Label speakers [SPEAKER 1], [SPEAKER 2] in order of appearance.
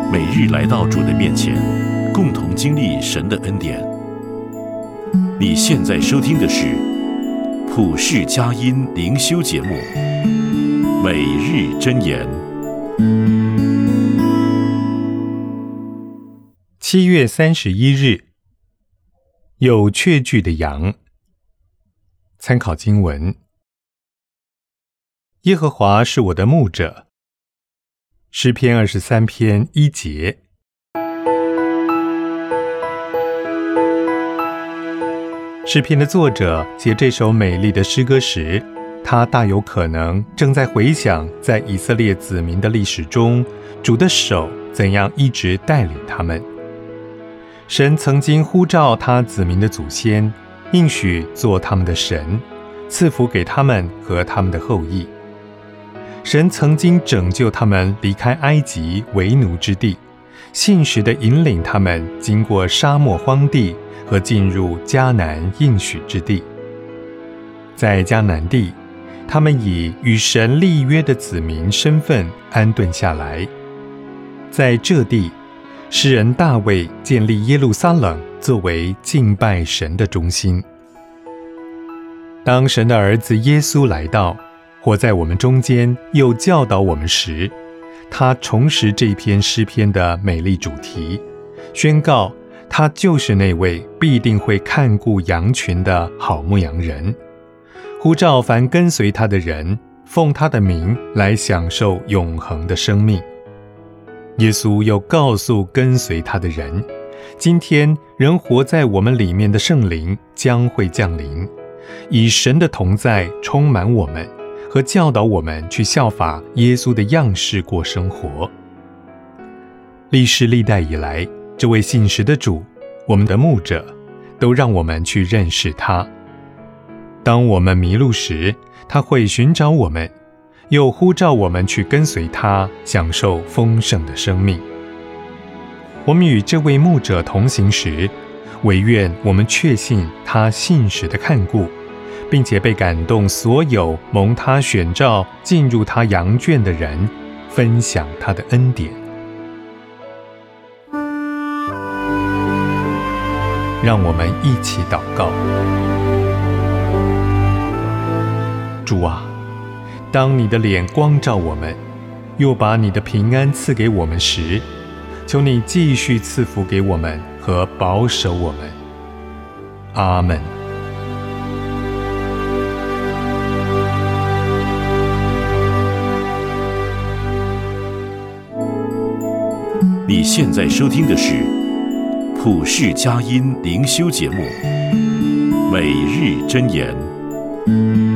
[SPEAKER 1] 每日来到主的面前，共同经历神的恩典。你现在收听的是普世佳音灵修节目《每日箴言》。
[SPEAKER 2] 7月31日，有确据的羊。参考经文：耶和华是我的牧者。诗篇23篇1节。诗篇的作者写这首美丽的诗歌时，他大有可能正在回想在以色列子民的历史中，主的手怎样一直带领他们。神曾经呼召他子民的祖先，应许做他们的神，赐福给他们和他们的后裔。神曾经拯救他们离开埃及为奴之地，信实地引领他们经过沙漠荒地和进入迦南应许之地。在迦南地，他们以与神立约的子民身份安顿下来。在这地，诗人大卫建立耶路撒冷作为敬拜神的中心。当神的儿子耶稣来到，活在我们中间，又教导我们时，他重拾这篇诗篇的美丽主题，宣告他就是那位必定会看顾羊群的好牧羊人，呼召凡跟随他的人，奉他的名来享受永恒的生命。耶稣又告诉跟随他的人，今天仍活在我们里面的圣灵将会降临，以神的同在充满我们，和教导我们去效法耶稣的样式过生活。历世历代以来，这位信实的主，我们的牧者，都让我们去认识他。当我们迷路时，他会寻找我们，又呼召我们去跟随他，享受丰盛的生命。我们与这位牧者同行时，惟愿我们确信他信实的看顾，并且被感动所有蒙他选召进入他羊圈的人，分享他的恩典。让我们一起祷告。主啊，当你的脸光照我们，又把你的平安赐给我们时，求你继续赐福给我们和保守我们。阿们。
[SPEAKER 1] 你现在收听的是普世佳音灵修节目《每日箴言》。